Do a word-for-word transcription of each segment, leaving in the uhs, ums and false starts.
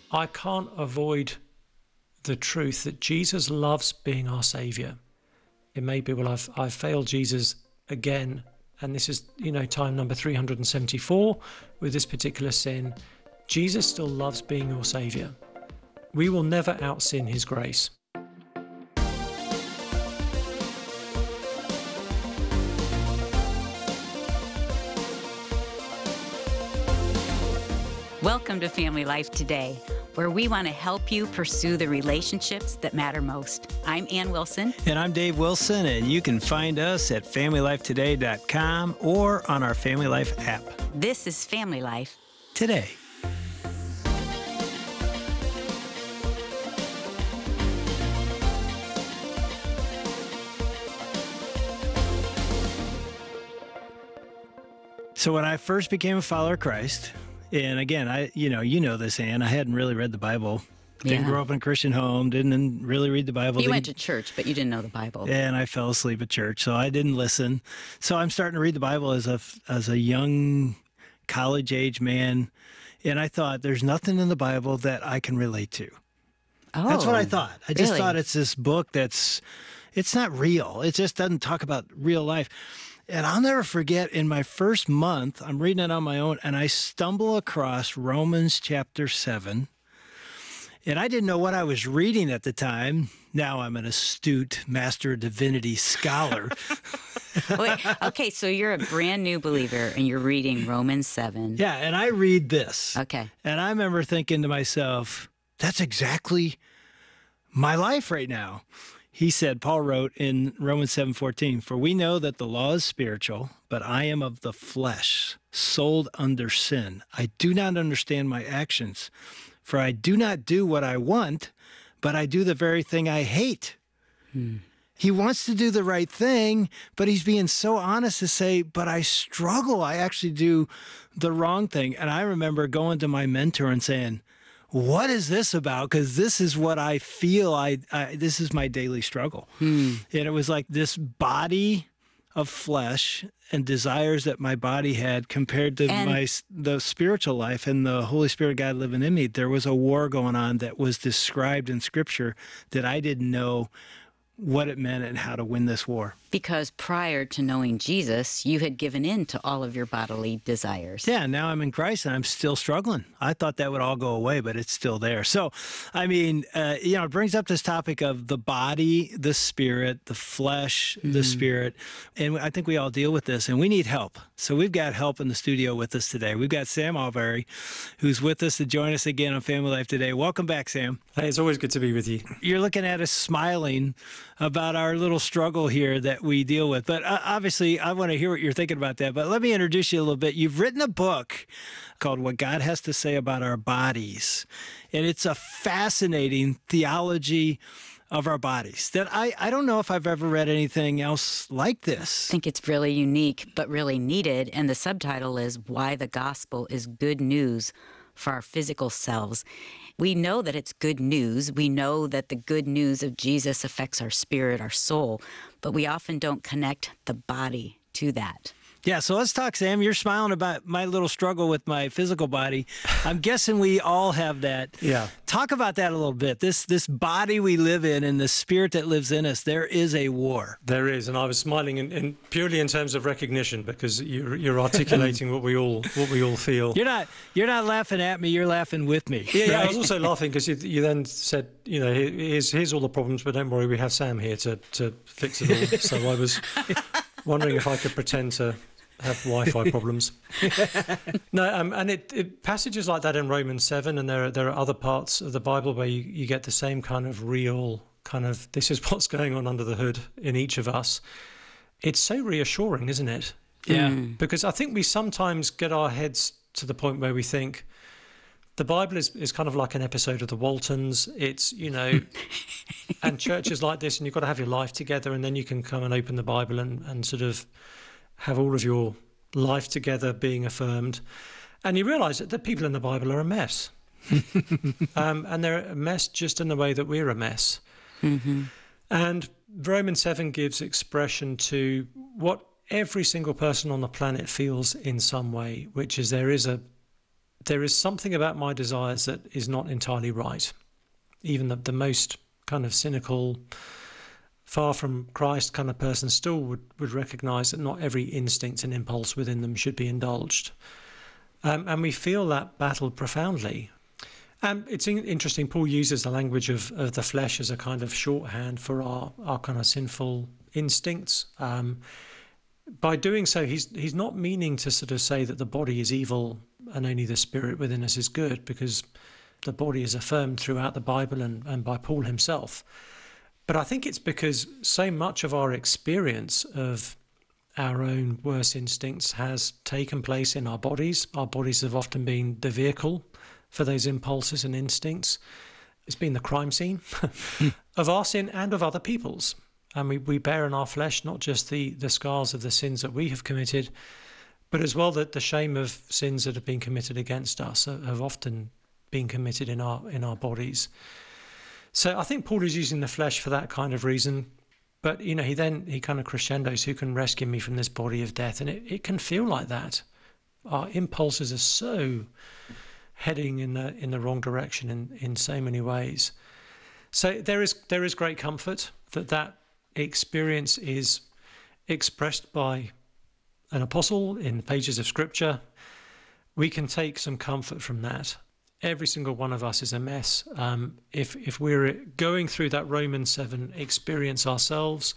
I can't avoid the truth that Jesus loves being our Saviour. It may be, well, I've, I've failed Jesus again, and this is, you know, time number three hundred seventy-four with this particular sin. Jesus still loves being your Saviour. We will never out-sin his grace. Welcome to Family Life Today, where we want to help you pursue the relationships that matter most. I'm Ann Wilson. And I'm Dave Wilson, and you can find us at family life today dot com or on our Family Life app. This is Family Life Today. So when I first became a follower of Christ, and again, I, you know, you know this, Ann, I hadn't really read the Bible. Didn't Yeah. grow up in a Christian home, didn't really read the Bible. You went didn't- to church, but you didn't know the Bible. And I fell asleep at church, so I didn't listen. So I'm starting to read the Bible as a, as a young college-age man, and I thought, there's nothing in the Bible that I can relate to. Oh, That's what I thought. I just really? thought it's this book that's, it's not real. It just doesn't talk about real life. And I'll never forget, in my first month, I'm reading it on my own, and I stumble across Romans chapter seven. And I didn't know what I was reading at the time. Now I'm an astute Master of Divinity scholar. Wait, okay, so you're a brand new believer, and you're reading Romans seven. Yeah, and I read this. Okay. And I remember thinking to myself, that's exactly my life right now. He said, Paul wrote in Romans seven fourteen, for we know that the law is spiritual, but I am of the flesh, sold under sin. I do not understand my actions, for I do not do what I want, but I do the very thing I hate. Hmm. He wants to do the right thing, but he's being so honest to say, but I struggle. I actually do the wrong thing. And I remember going to my mentor and saying, what is this about? Because this is what I feel. I, I this is my daily struggle. Hmm. And it was like this body of flesh and desires that my body had compared to And- my the spiritual life and the Holy Spirit of God living in me. There was a war going on that was described in Scripture that I didn't know what it meant and how to win this war. Because prior to knowing Jesus, you had given in to all of your bodily desires. Yeah, now I'm in Christ and I'm still struggling. I thought that would all go away, but it's still there. So, I mean, uh, you know, it brings up this topic of the body, the spirit, the flesh, mm. the spirit. And I think we all deal with this and we need help. So we've got help in the studio with us today. We've got Sam Alberry, who's with us to join us again on Family Life Today. Welcome back, Sam. Hey, it's always good to be with you. You're looking at us smiling about our little struggle here that we deal with. But uh, obviously, I want to hear what you're thinking about that. But let me introduce you a little bit. You've written a book called What God Has to Say About Our Bodies. And it's a fascinating theology of our bodies that I, I don't know if I've ever read anything else like this. I think it's really unique, but really needed. And the subtitle is Why the Gospel is Good News for Our Physical Selves. We know that it's good news. We know that the good news of Jesus affects our spirit, our soul, but we often don't connect the body to that. Yeah, so let's talk, Sam. You're smiling about my little struggle with my physical body. I'm guessing we all have that. Yeah. Talk about that a little bit. This this body we live in and the spirit that lives in us, there is a war. There is, and I was smiling in, in purely in terms of recognition because you're, you're articulating what we all what we all feel. You're not you're not laughing at me. You're laughing with me. Yeah, yeah. right? I was also laughing because you, you then said, you know, here- here's here's all the problems, but don't worry, we have Sam here to to fix it all. So I was wondering if I could pretend to have Wi-Fi problems. No, um, and it, it passages like that in Romans seven, and there are, there are other parts of the Bible where you, you get the same kind of real kind of, this is what's going on under the hood in each of us. It's so reassuring, isn't it? Yeah. Mm. Because I think we sometimes get our heads to the point where we think the Bible is, is kind of like an episode of the Waltons. It's, you know, and churches like this, and you've got to have your life together, and then you can come and open the Bible and, and sort of have all of your life together being affirmed. And you realise that the people in the Bible are a mess. um, and they're a mess just in the way that we're a mess. Mm-hmm. And Romans seven gives expression to what every single person on the planet feels in some way, which is there is a there is something about my desires that is not entirely right. Even the, the most kind of cynical, far from Christ kind of person still would, would recognize that not every instinct and impulse within them should be indulged. Um, and we feel that battle profoundly. And it's in, interesting, Paul uses the language of, of the flesh as a kind of shorthand for our, our kind of sinful instincts. Um, by doing so, he's he's not meaning to sort of say that the body is evil and only the spirit within us is good, because the body is affirmed throughout the Bible and, and by Paul himself. But I think it's because so much of our experience of our own worst instincts has taken place in our bodies. Our bodies have often been the vehicle for those impulses and instincts. It's been the crime scene of our sin and of other people's. And we, we bear in our flesh not just the, the scars of the sins that we have committed, but as well that the shame of sins that have been committed against us have often been committed in our in our bodies. So I think Paul is using the flesh for that kind of reason. But, you know, he then, he kind of crescendos, who can rescue me from this body of death? And it, it can feel like that. Our impulses are so heading in the in the wrong direction in, in so many ways. So there is there is great comfort that that experience is expressed by an apostle in pages of scripture. We can take some comfort from that. Every single one of us is a mess. Um, if if we're going through that Romans seven experience ourselves,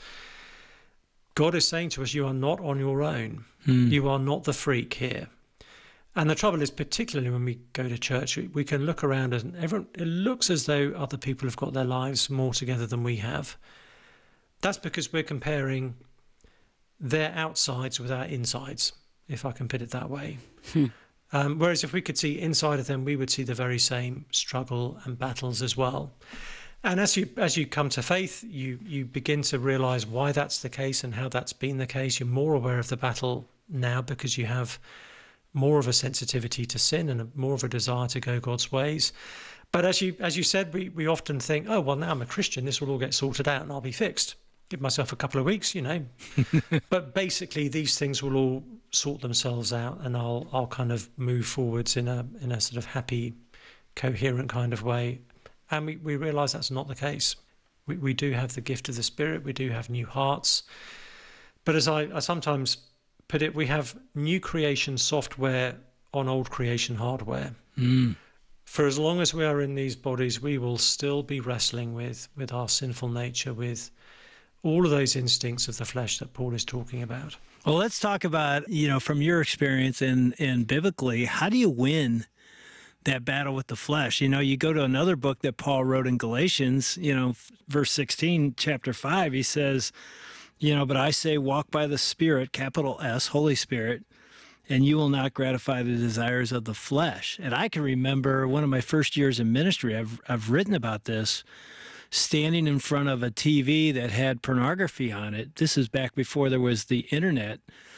God is saying to us, you are not on your own. Hmm. You are not the freak here. And the trouble is, particularly when we go to church, we can look around and everyone, it looks as though other people have got their lives more together than we have. That's because we're comparing their outsides with our insides, if I can put it that way. Hmm. Um, whereas if we could see inside of them, we would see the very same struggle and battles as well. And as you as you come to faith, you you begin to realize why that's the case and how that's been the case. You're more aware of the battle now because you have more of a sensitivity to sin and a, more of a desire to go God's ways. But as you as you said, we, we often think, oh, well, now I'm a Christian, this will all get sorted out and I'll be fixed. Give myself a couple of weeks, you know. But basically, these things will all sort themselves out, and I'll I'll kind of move forwards in a in a sort of happy, coherent kind of way. And we, we realise that's not the case. We we do have the gift of the Spirit. We do have new hearts. But as I, I sometimes put it, we have new creation software on old creation hardware. Mm. For as long as we are in these bodies, we will still be wrestling with with our sinful nature, with all of those instincts of the flesh that Paul is talking about. Well, let's talk about, you know, from your experience and, and biblically, how do you win that battle with the flesh? You know, you go to another book that Paul wrote in Galatians, you know, verse sixteen, chapter five, he says, you know, but I say walk by the Spirit, capital S, Holy Spirit, and you will not gratify the desires of the flesh. And I can remember one of my first years in ministry, I've I've written about this, standing in front of a T V that had pornography on it. This is back before there was the internet.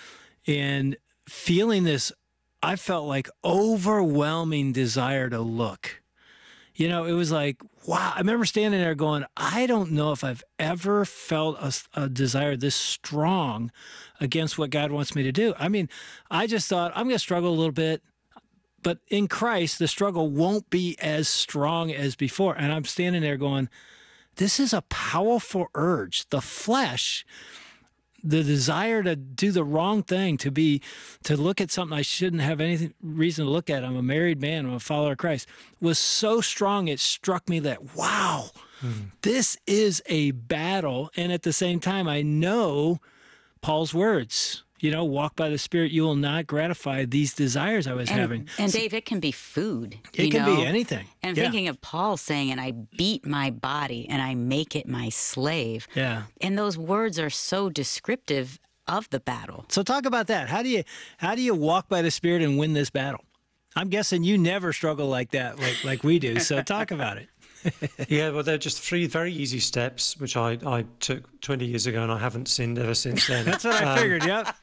And feeling this, I felt like overwhelming desire to look. You know, it was like, wow. I remember standing there going, I don't know if I've ever felt a, a desire this strong against what God wants me to do. I mean, I just thought, I'm going to struggle a little bit. But in Christ, the struggle won't be as strong as before. And I'm standing there going, this is a powerful urge. The flesh, the desire to do the wrong thing, to be, to look at something I shouldn't have any reason to look at. I'm a married man. I'm a follower of Christ. Was so strong. It struck me that, wow, mm. this is a battle. And at the same time, I know Paul's words. You know, walk by the Spirit, you will not gratify these desires I was and, having. And Dave, it can be food. It you can know? be anything. And yeah. thinking of Paul saying, and I beat my body and I make it my slave. Yeah. And those words are so descriptive of the battle. So talk about that. How do you how do you walk by the Spirit and win this battle? I'm guessing you never struggle like that, like like we do. So talk about it. Yeah, well, they're just three very easy steps, which I, I took twenty years ago, and I haven't sinned ever since then. That's what I um, figured, yep.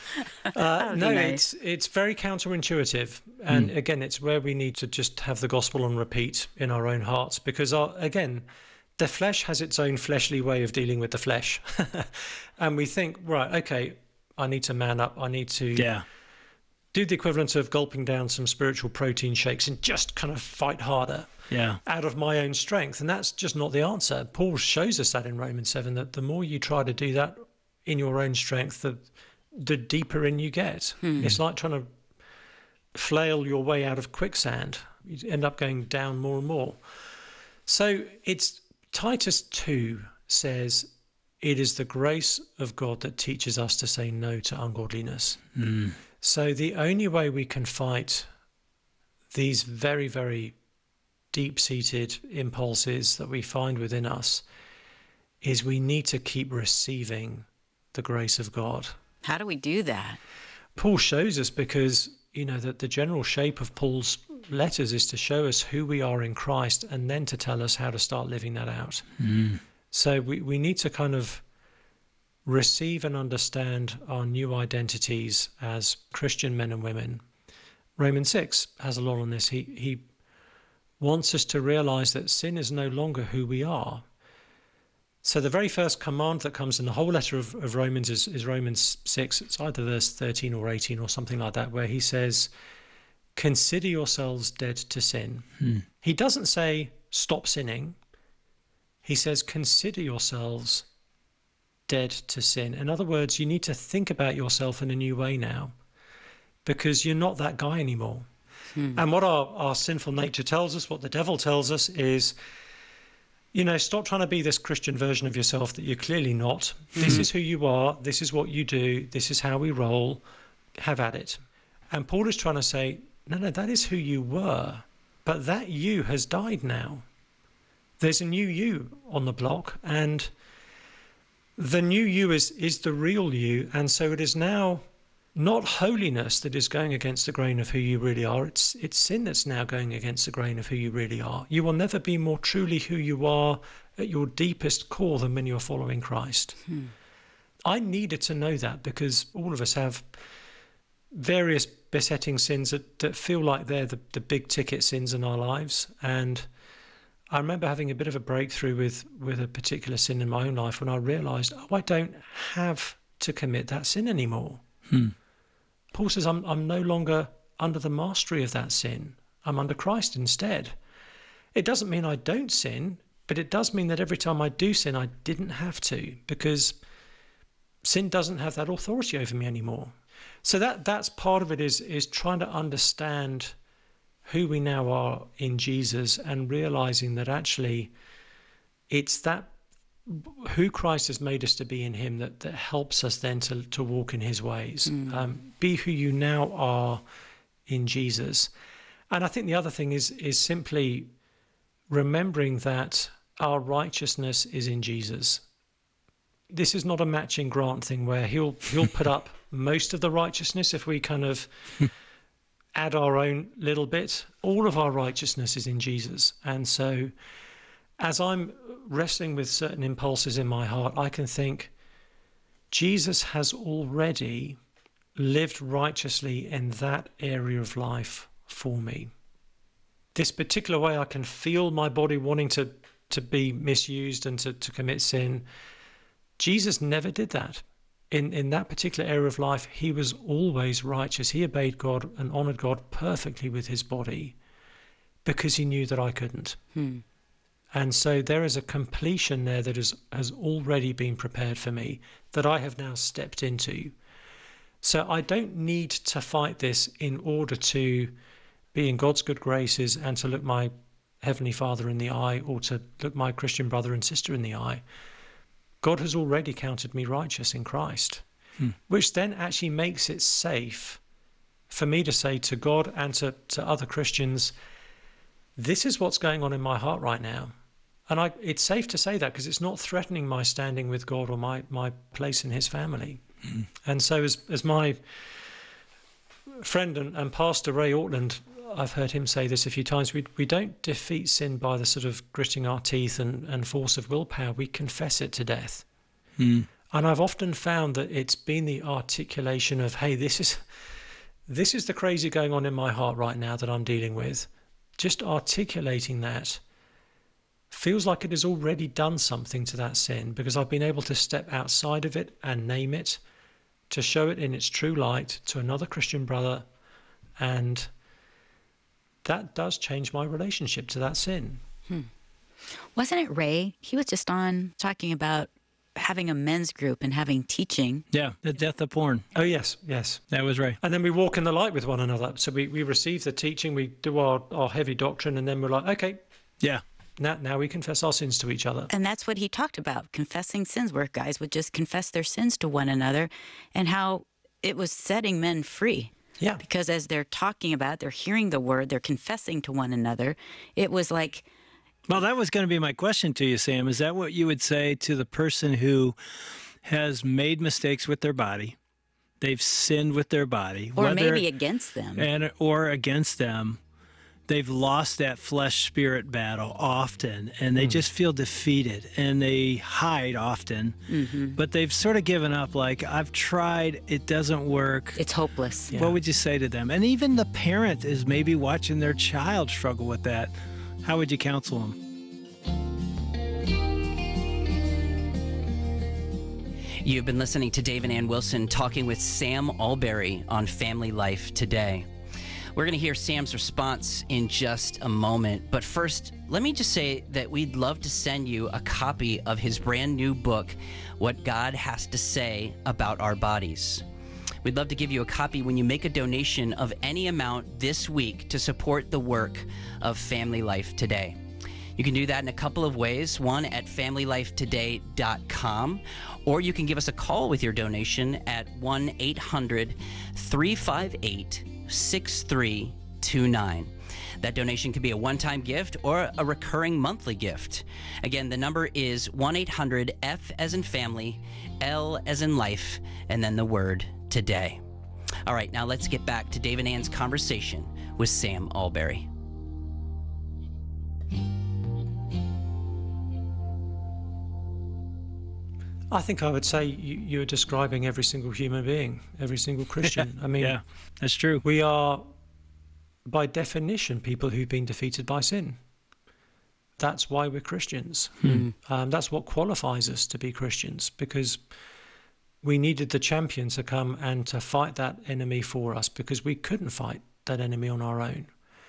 Uh, no, nice. it's it's very counterintuitive. And mm. again, it's where we need to just have the gospel on repeat in our own hearts, because, our, again, the flesh has its own fleshly way of dealing with the flesh. And we think, right, okay, I need to man up. I need to... Yeah. do the equivalent of gulping down some spiritual protein shakes and just kind of fight harder Yeah. out of my own strength. And that's just not the answer. Paul shows us that in Romans seven, that the more you try to do that in your own strength, the the deeper in you get. Hmm. It's like trying to flail your way out of quicksand. You end up going down more and more. So it's Titus two says, it is the grace of God that teaches us to say no to ungodliness. Hmm. So the only way we can fight these very, very deep-seated impulses that we find within us is we need to keep receiving the grace of God. How do we do that? Paul shows us, because, you know, that the general shape of Paul's letters is to show us who we are in Christ and then to tell us how to start living that out. Mm. So we, we need to kind of receive and understand our new identities as Christian men and women. Romans six has a lot on this. He, he wants us to realize that sin is no longer who we are. So the very first command that comes in the whole letter of, of Romans is, is Romans six. It's either verse thirteen or eighteen or something like that, where he says, consider yourselves dead to sin. Hmm. He doesn't say stop sinning. He says consider yourselves dead to sin. In other words, you need to think about yourself in a new way now, because you're not that guy anymore. Hmm. And what our, our sinful nature tells us, what the devil tells us is, you know, stop trying to be this Christian version of yourself that you're clearly not. Mm-hmm. This is who you are. This is what you do. This is how we roll. Have at it. And Paul is trying to say, no, no, that is who you were. But that you has died now. There's a new you on the block. And the new you is, is the real you. And so it is now not holiness that is going against the grain of who you really are. It's it's sin that's now going against the grain of who you really are. You will never be more truly who you are at your deepest core than when you're following Christ. Hmm. I needed to know that, because all of us have various besetting sins that, that feel like they're the, the big ticket sins in our lives. And I remember having a bit of a breakthrough with, with a particular sin in my own life when I realised, oh, I don't have to commit that sin anymore. Hmm. Paul says, I'm, I'm no longer under the mastery of that sin. I'm under Christ instead. It doesn't mean I don't sin, but it does mean that every time I do sin, I didn't have to, because sin doesn't have that authority over me anymore. So that that's part of it, is, is trying to understand who we now are in Jesus and realizing that actually it's that who Christ has made us to be in him that, that helps us then to, to walk in his ways. Mm. Um, be who you now are in Jesus. And I think the other thing is is simply remembering that our righteousness is in Jesus. This is not a matching grant thing where he'll he'll put up most of the righteousness if we kind of add our own little bit. All of our righteousness is in Jesus. And so as I'm wrestling with certain impulses in my heart, I can think, Jesus has already lived righteously in that area of life for me. This particular way I can feel my body wanting to, to be misused and to, to commit sin, Jesus never did that. In, in that particular area of life, he was always righteous. He obeyed God and honoured God perfectly with his body because he knew that I couldn't. Hmm. And so there is a completion there that is, has already been prepared for me, that I have now stepped into. So I don't need to fight this in order to be in God's good graces and to look my Heavenly Father in the eye, or to look my Christian brother and sister in the eye. God has already counted me righteous in Christ, hmm. which then actually makes it safe for me to say to God and to, to other Christians, this is what's going on in my heart right now. And I, it's safe to say that because it's not threatening my standing with God or my, my place in his family. Mm. And so as as my friend and, and pastor Ray Ortland, I've heard him say this a few times, we we don't defeat sin by the sort of gritting our teeth and, and force of willpower. We confess it to death. Mm. And I've often found that it's been the articulation of, hey, this is this is the crazy going on in my heart right now that I'm dealing with. Just articulating that feels like it has already done something to that sin, because I've been able to step outside of it and name it, to show it in its true light to another Christian brother And that does change my relationship to that sin. Hmm. Wasn't it Ray? He was just on talking about having a men's group and having teaching. Yeah, the death of porn. Oh, yes, yes. That was Ray. And then we walk in the light with one another. So we, we receive the teaching, we do our, our heavy doctrine, and then we're like, okay, Yeah. now, now we confess our sins to each other. And that's what he talked about, confessing sins, where guys would just confess their sins to one another, and how it was setting men free. Yeah. Because as they're talking about it, they're hearing the word, they're confessing to one another. It was like, Well, that was going to be my question to you, Sam. Is that what you would say to the person who has made mistakes with their body? They've sinned with their body. or whether- maybe against them. and or against them. They've lost that flesh-spirit battle often, and they just feel defeated, and they hide often. But they've sort of given up, like, I've tried, it doesn't work. It's hopeless. Yeah. What would you say to them? And even the parent is maybe watching their child struggle with that. How would you counsel them? You've been listening to Dave and Ann Wilson talking with Sam Allberry on Family Life Today. We're going to hear Sam's response in just a moment. But first, let me just say that we'd love to send you a copy of his brand new book, What God Has to Say About Our Bodies. We'd love to give you a copy when you make a donation of any amount this week to support the work of Family Life Today. You can do that in a couple of ways. One, at family life today dot com, or you can give us a call with your donation at one eight hundred three five eight six three two nine. That donation can be a one-time gift or a recurring monthly gift. Again, the number is one eight hundred F as in family, L as in life, and then the word today. All right, now let's get back to Dave and Ann's conversation with Sam Allberry. I think I would say you, you're describing every single human being, every single Christian. I mean, Yeah, that's true. we are, by definition, people who've been defeated by sin. That's why we're Christians. Um, that's what qualifies us to be Christians, because we needed the champion to come and to fight that enemy for us, because we couldn't fight that enemy on our own.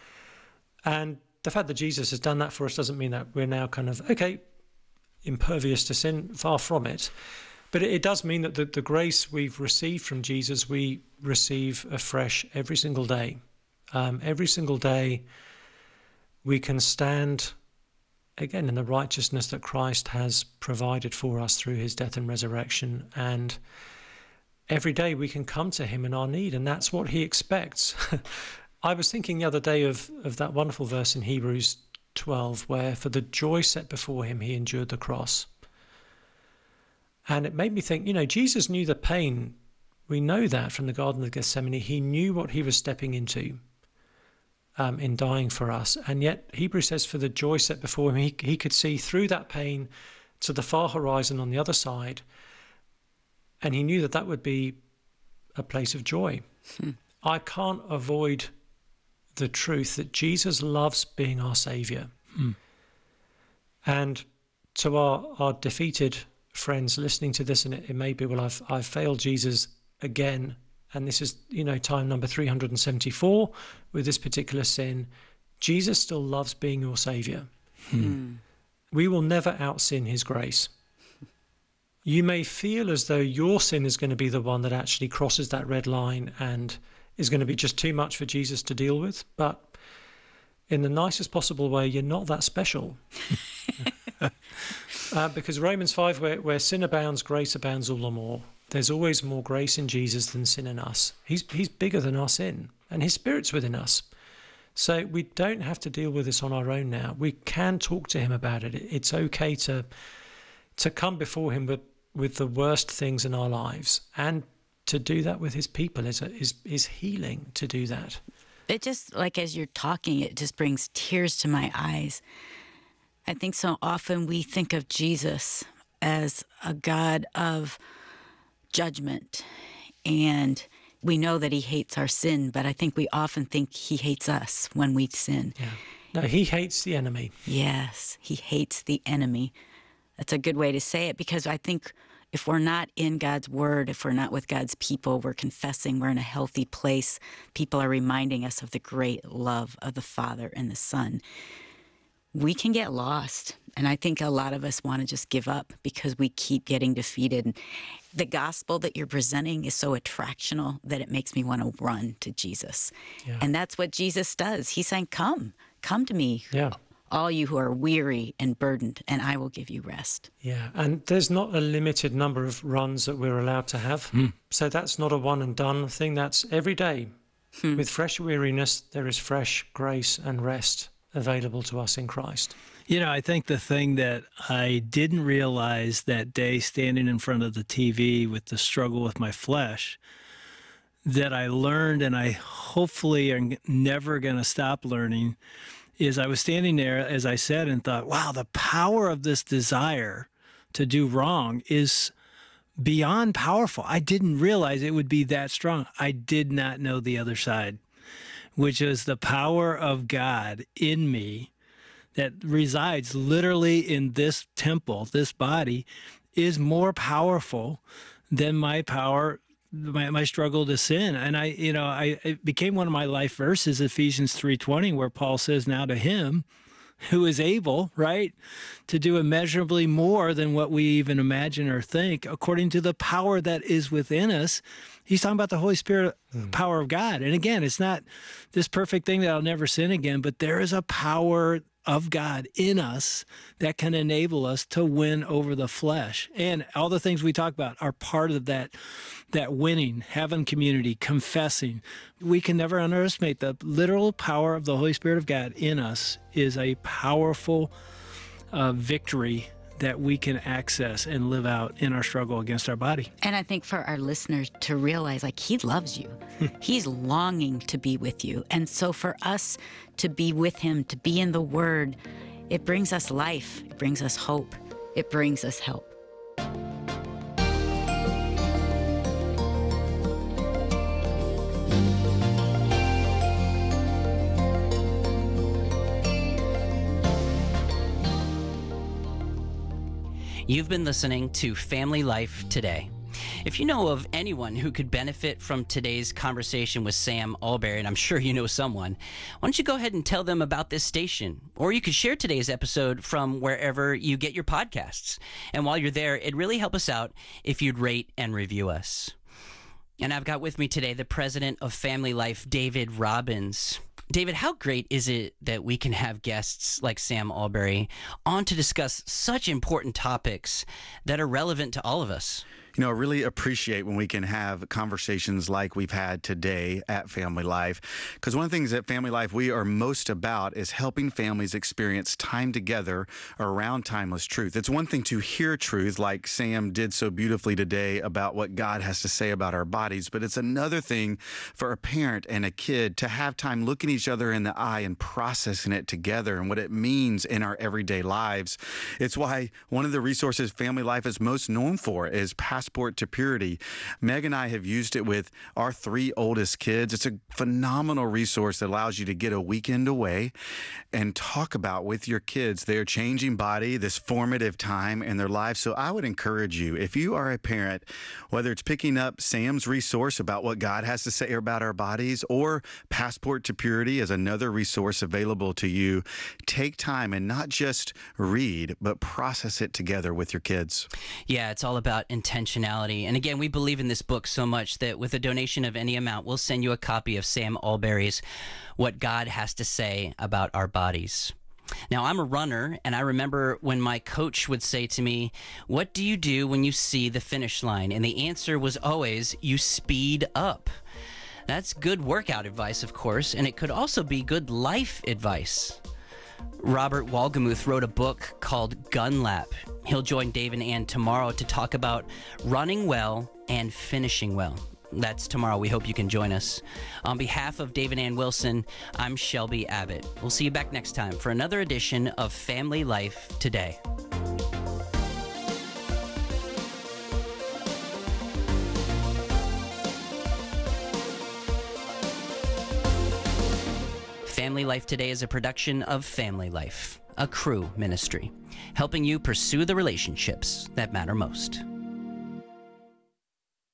And the fact that Jesus has done that for us doesn't mean that we're now kind of, okay, impervious to sin, far from it. But it, it does mean that the, the grace we've received from Jesus, we receive afresh every single day. Um, every single day we can stand, again, in the righteousness that Christ has provided for us through his death and resurrection. And every day we can come to him in our need, and that's what he expects. I was thinking the other day of, of that wonderful verse in Hebrews twelve, where for the joy set before him, he endured the cross. And it made me think, you know, Jesus knew the pain. We know that from the Garden of Gethsemane. He knew what he was stepping into um, in dying for us. And yet Hebrews says for the joy set before him, he, he could see through that pain to the far horizon on the other side. And he knew that that would be a place of joy. Hmm. I can't avoid the truth that Jesus loves being our Saviour. Hmm. And to our, our defeated friends listening to this, and it, it may be, well, I've, I've failed Jesus again, and this is, you know, time number three hundred seventy-four with this particular sin. Jesus still loves being your Saviour. Hmm. We will out out-sin his grace. You may feel as though your sin is going to be the one that actually crosses that red line and is going to be just too much for Jesus to deal with, but in the nicest possible way, you're not that special. uh, because Romans five, where, where sin abounds, grace abounds all the more. There's always more grace in Jesus than sin in us. He's, he's bigger than our sin, and his Spirit's within us. So we don't have to deal with this on our own now. We can talk to him about it. It's okay to to come before him with, with the worst things in our lives, and to do that with his people is, is is healing to do that. It just, like as you're talking, it just brings tears to my eyes. I think so often we think of Jesus as a God of judgment, and we know that he hates our sin, but I think we often think he hates us when we sin. Yeah. No, he hates the enemy. Yes, he hates the enemy. That's a good way to say it, because I think If we're not in God's word, if we're not with God's people, we're confessing we're in a healthy place. People are reminding us of the great love of the Father and the Son. We can get lost. And I think a lot of us want to just give up because we keep getting defeated. The gospel that you're presenting is so attractional that it makes me want to run to Jesus. Yeah. And that's what Jesus does. He's saying, come, come to me, Yeah. all you who are weary and burdened, and I will give you rest. Yeah, and there's not a limited number of runs that we're allowed to have. Mm. So that's not a one and done thing. That's every day. Hmm. With fresh weariness, there is fresh grace and rest available to us in Christ. You know, I think the thing that I didn't realize that day standing in front of the T V with the struggle with my flesh, that I learned and I hopefully am never going to stop learning, is I was standing there, as I said, and thought, wow, the power of this desire to do wrong is beyond powerful. I didn't realize it would be that strong. I did not know the other side, which is the power of God in me that resides literally in this temple, this body, is more powerful than my power, my, my struggle to sin. And I, you know, I it became one of my life verses, Ephesians three twenty, where Paul says, now to him who is able, right, to do immeasurably more than what we even imagine or think, according to the power that is within us. He's talking about the Holy Spirit mm. power of God. And again, it's not this perfect thing that I'll never sin again, but there is a power of God in us that can enable us to win over the flesh. And all the things we talk about are part of that, that winning, having community, confessing. We can never underestimate the literal power of the Holy Spirit of God in us is a powerful uh, victory that we can access and live out in our struggle against our body. And I think for our listeners to realize, like, he loves you. He's longing to be with you. And so for us to be with him, to be in the Word, it brings us life. It brings us hope. It brings us help. You've been listening to Family Life Today. If you know of anyone who could benefit from today's conversation with Sam Allberry, and I'm sure you know someone, why don't you go ahead and tell them about this station? Or you could share today's episode from wherever you get your podcasts. And while you're there, it'd really help us out if you'd rate and review us. And I've got with me today the president of Family Life, David Robbins. David, how great is it that we can have guests like Sam Allberry on to discuss such important topics that are relevant to all of us? You know, I really appreciate when we can have conversations like we've had today at Family Life, because one of the things at Family Life we are most about is helping families experience time together around timeless truth. It's one thing to hear truth like Sam did so beautifully today about what God has to say about our bodies, but it's another thing for a parent and a kid to have time looking each other in the eye and processing it together and what it means in our everyday lives. It's why one of the resources Family Life is most known for is Passport to Purity. Meg and I have used it with our three oldest kids. It's a phenomenal resource that allows you to get a weekend away and talk about with your kids their changing body, this formative time in their lives. So I would encourage you, if you are a parent, whether it's picking up Sam's resource about what God has to say about our bodies or Passport to Purity as another resource available to you, take time and not just read, but process it together with your kids. Yeah, it's all about intention. And again, we believe in this book so much that with a donation of any amount, we'll send you a copy of Sam Allberry's What God Has to Say About Our Bodies. Now, I'm a runner, and I remember when my coach would say to me, what do you do when you see the finish line? And the answer was always, you speed up. That's good workout advice, of course, and it could also be good life advice. Robert Walgamuth wrote a book called Gun Lap. He'll join Dave and Ann tomorrow to talk about running well and finishing well. That's tomorrow. We hope you can join us. On behalf of Dave and Ann Wilson, I'm Shelby Abbott. We'll see you back next time for another edition of Family Life Today. Family Life Today is a production of Family Life, a Cru ministry, helping you pursue the relationships that matter most.